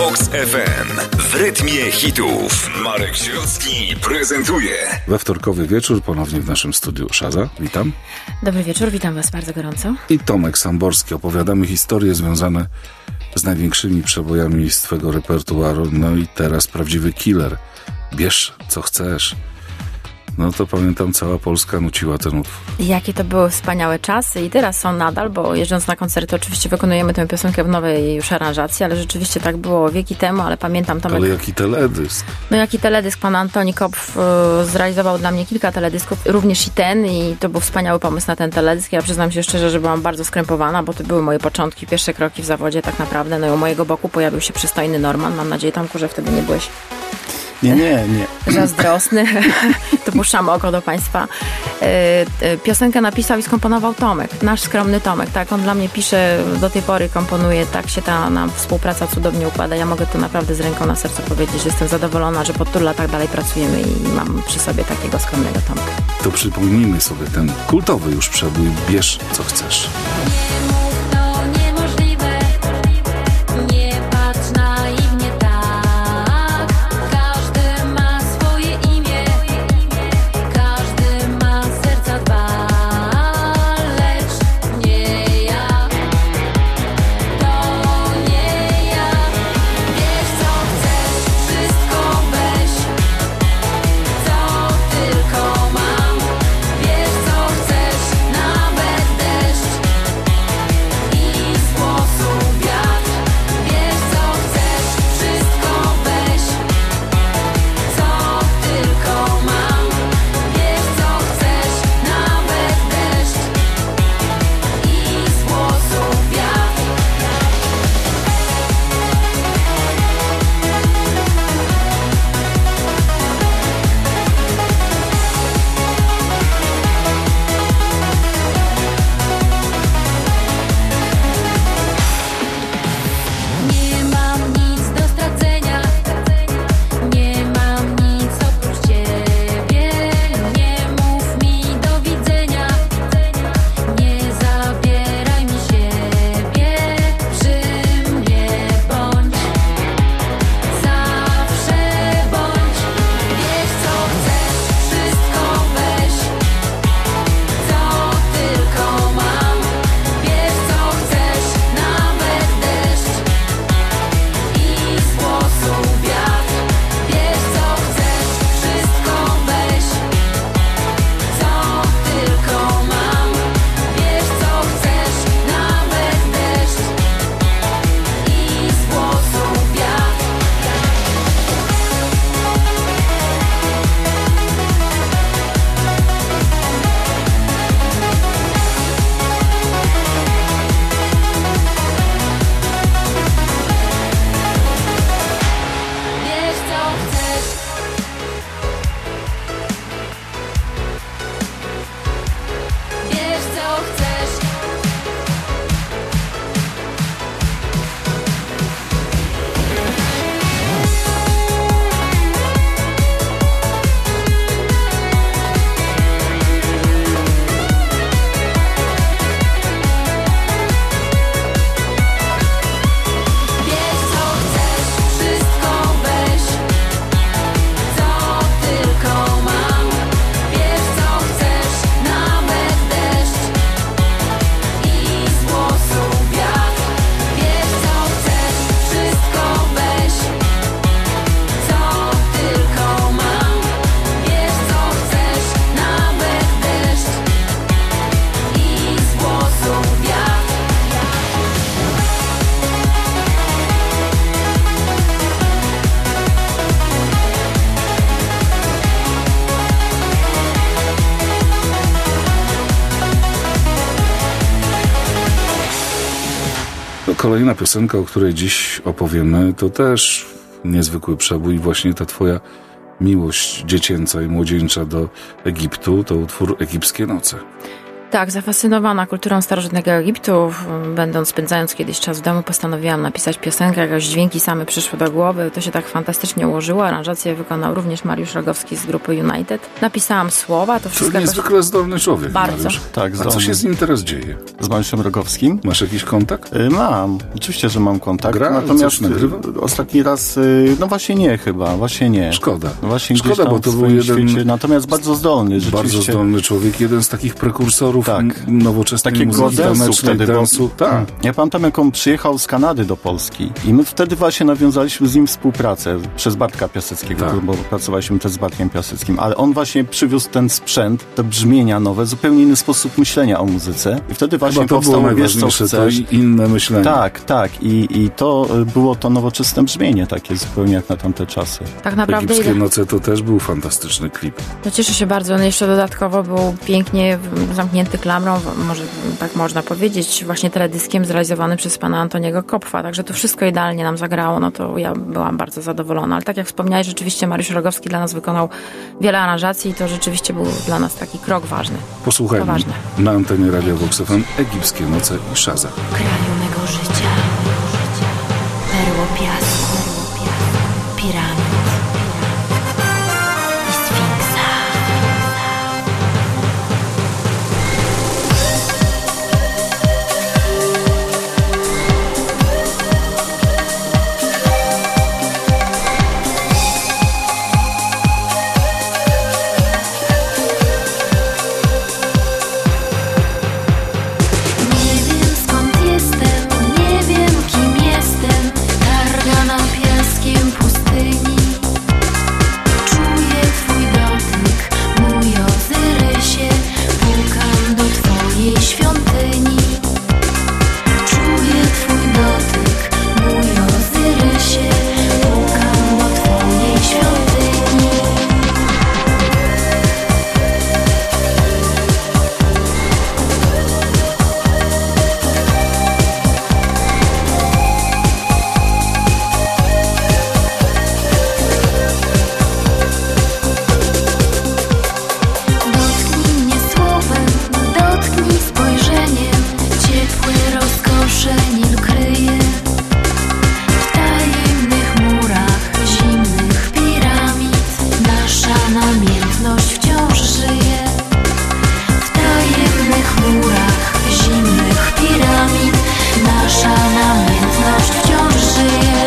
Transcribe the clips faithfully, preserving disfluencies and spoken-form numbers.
Vox F M. W rytmie hitów. Marek Środzki prezentuje. We wtorkowy wieczór ponownie w naszym studiu Szaza. Witam. Dobry wieczór, witam Was bardzo gorąco. I Tomek Samborski. Opowiadamy historie związane z największymi przebojami z Twego repertuaru. No i teraz prawdziwy killer. Bierz co chcesz. No to pamiętam, cała Polska nuciła ten utwór. Jakie to były wspaniałe czasy i teraz są nadal, bo jeżdżąc na koncerty oczywiście wykonujemy tę piosenkę w nowej już aranżacji, ale rzeczywiście tak było wieki temu, ale pamiętam Tomek... Ale jaki teledysk. No jaki teledysk. Pan Antoni Kopf zrealizował dla mnie kilka teledysków, również i ten, i to był wspaniały pomysł na ten teledysk. Ja przyznam się szczerze, że byłam bardzo skrępowana, bo to były moje początki, pierwsze kroki w zawodzie tak naprawdę. No i u mojego boku pojawił się przystojny Norman. Mam nadzieję, Tomku, że wtedy nie byłeś... Nie, nie, nie. Zazdrosny. Tu puszczam oko do Państwa. Piosenkę napisał i skomponował Tomek, nasz skromny Tomek. Tak, on dla mnie pisze, do tej pory komponuje, tak się ta nam współpraca cudownie układa. Ja mogę tu naprawdę z ręką na sercu powiedzieć, że jestem zadowolona, że po tylu latach dalej pracujemy i mam przy sobie takiego skromnego Tomka. To przypomnijmy sobie ten kultowy już przebój Bierz co chcesz. Kolejna piosenka, o której dziś opowiemy, to też niezwykły przebój. Właśnie ta twoja miłość dziecięca i młodzieńcza do Egiptu to utwór Egipskie noce. Tak, zafascynowana kulturą starożytnego Egiptu, będąc, spędzając kiedyś czas w domu, postanowiłam napisać piosenkę, jakoś dźwięki same przyszły do głowy, to się tak fantastycznie ułożyło, aranżację wykonał również Mariusz Rogowski z grupy United. Napisałam słowa, to wszystko... To niezwykle jakoś... zdolny człowiek. Bardzo. Mariusz. Tak, zdolny. A co się z nim teraz dzieje? Z Mariuszem Rogowskim? Masz jakiś kontakt? Y, mam, oczywiście, że mam kontakt. Gra? Natomiast nagrywa? ostatni raz, y, no właśnie nie chyba, właśnie nie. Szkoda. Właśnie Szkoda, bo to był jeden... Świecie, natomiast bardzo zdolny, rzeczywiście. Bardzo zdolny człowiek, jeden z takich prekursorów tak. nowoczesnej Takiego muzyki dansu wtedy. Dansu. Bo, tak. Ja pamiętam, jak on przyjechał z Kanady do Polski i my wtedy właśnie nawiązaliśmy z nim współpracę przez Bartka Piaseckiego, tak. bo pracowaliśmy też z Bartkiem Piaseckim, ale on właśnie przywiózł ten sprzęt, te brzmienia nowe, zupełnie inny sposób myślenia o muzyce i wtedy właśnie Chyba to powstało było Wiesz co najważniejsze, chcesz. to i inne myślenie. Tak, tak I, i to było to nowoczesne brzmienie takie zupełnie jak na tamte czasy. Tak naprawdę... Egipskie noce to też był fantastyczny klip. No cieszę się bardzo, on jeszcze dodatkowo był pięknie zamknięty klamrą, może tak można powiedzieć, właśnie teledyskiem zrealizowany przez pana Antoniego Kopfa, także to wszystko idealnie nam zagrało, no to ja byłam bardzo zadowolona, ale tak jak wspomniałeś, rzeczywiście Mariusz Rogowski dla nas wykonał wiele aranżacji i to rzeczywiście był dla nas taki krok ważny. Posłuchajmy To ważne. na antenie Radia Vox F M Egipskie noce i Szaza. Kraju mego życia, perło piasku, piramid i sfinksa. Nie wiem skąd jestem, nie wiem kim jestem, targana piaskiem pustyni. Czuję twój dotyk, mój Ozyrysie, pukam do twojej świątyni. Czuję twój dotyk, mój Ozyrysie, pukam do twojej świątyni. Dotknij mnie słowem, dotknij spojrzeniem, ciepłe rozkosze Nil kryje. W tajemnych murach zimnych piramid nasza namiętność wciąż żyje. W tajemnych murach zimnych piramid nasza namiętność wciąż żyje.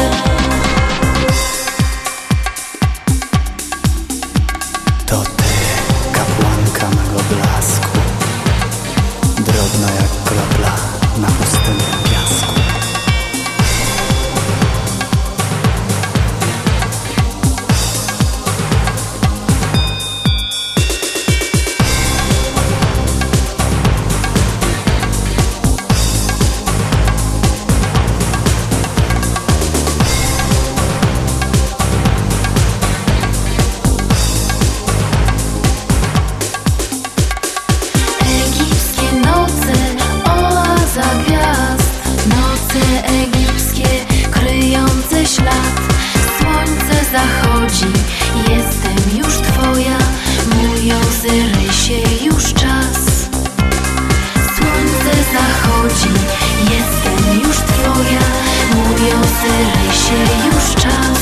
To ty, kapłanka mego blasku, drobna jak kropla na pustynnym piasku. Egipskie noce, oaza gwiazd, noce egipskie, kryjące ślad. Słońce zachodzi, jestem już twoja, mój Ozyrysie, już czas. Słońce zachodzi, jestem już twoja, mój Ozyrysie, już czas.